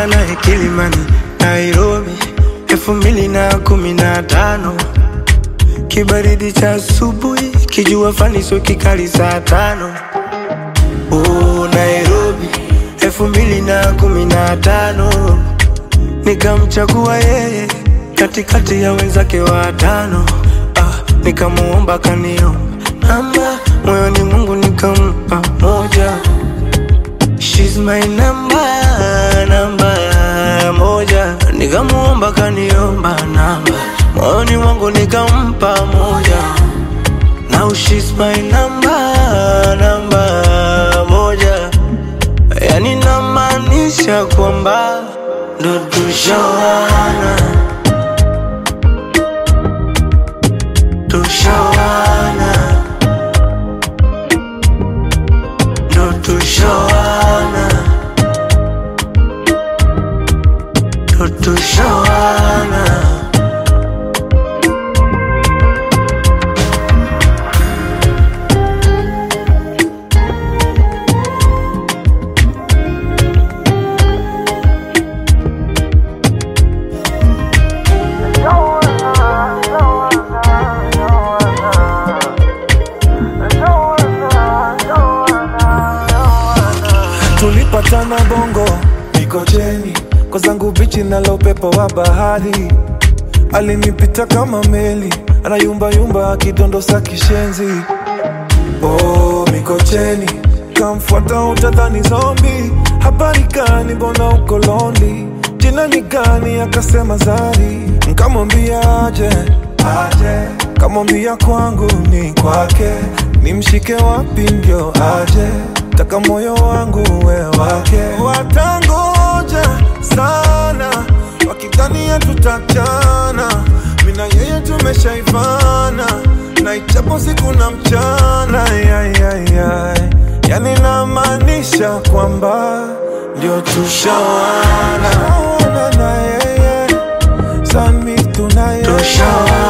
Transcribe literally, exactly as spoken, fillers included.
Nilipatana naye Kilimani, Nairobi, elfu mbili na kumi na tano. Kibaridi cha asubuhi, kijua fani so kikali saa tano. Oh, Nairobi, elfu mbili na kumi na tano. Nikamchagua yeye katikati ya wenzake watano. Ah, nikamuomba kaniomba namba, moyoni Mungu nikampa moja. She's my number, number moja. Nikamuomba kaniomba namba, moyoni mwangu nikampa moja. Now she's my number, number moja. Yani namaanisha kwamba ndo tushawana, tushawana, ndo tushawana, ndo tushawana. Tulipatana Bongo, Mikocheni, kwa zangu bichi na upepo wa bahari. Alinipita kama meli, anayumba yumba akidondosa kishenzi. Oh, Mikocheni, kamfuata utadhani zombie. Habari gani mbona uko lonely? Jina ni gani? Akasema Zari. Nkamwambia aje, aje. Kamwambia kwangu ni kwake, nimshike wapi ndio aje? Taka moyo wangu we wake. Watangoja sana wakidhania tutachana, mina yeye tumeshaivana, na ichapo siku na mchana. Ay, ay, ay. Yani namaanisha kwamba ndio tushawana, na yeye San mi tunaye tushawana.